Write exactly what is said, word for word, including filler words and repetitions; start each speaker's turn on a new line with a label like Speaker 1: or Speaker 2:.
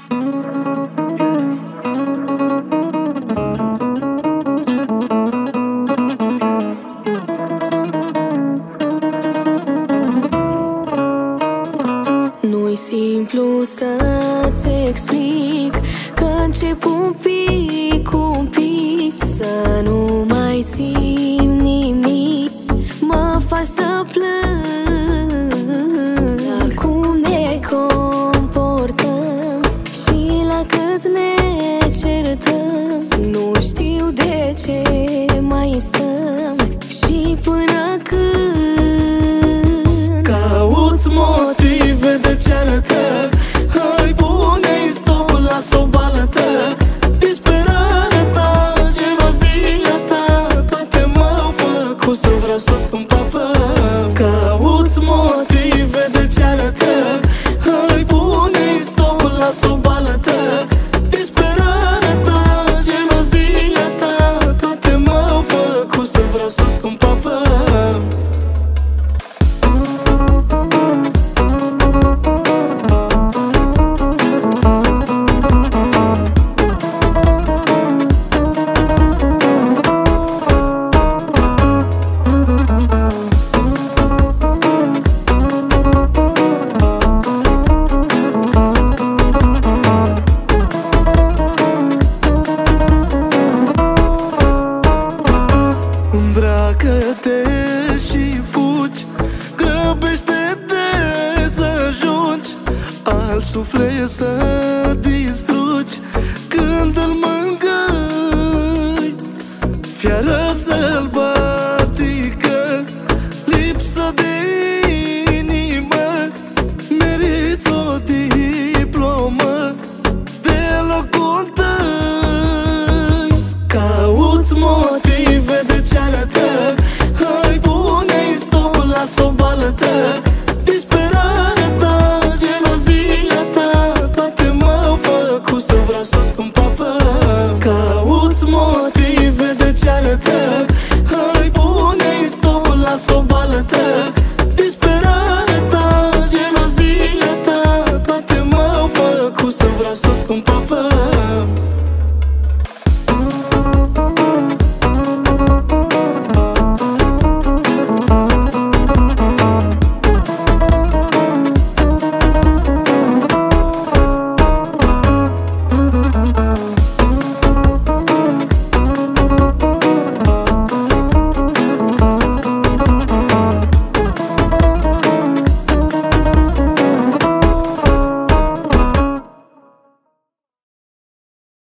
Speaker 1: Nu-i simplu să-ți explic că încep un pic, un pic să nu mai simt nimic. Mă faci să plâng la cum ne comportăm și la cât ne certăm. Nu știu de ce mai stăm și până când
Speaker 2: cauți motive de ceartă. Hai, pune-i stop, lasă-o balătă. Disperarea ta, gelozia ta, toate m-au făcut să vreau să spun papă. Cauți motive de ceartă. Hai, pune-i stop, lasă-o balătă. Disperarea ta, gelozia ta, toate m-au făcut să vreau să spun papă. Îmbracă-te și fugi, grăbește-te să ajungi, alt suflet să distrugi. Când îl mângâi, fiară să-l bagi.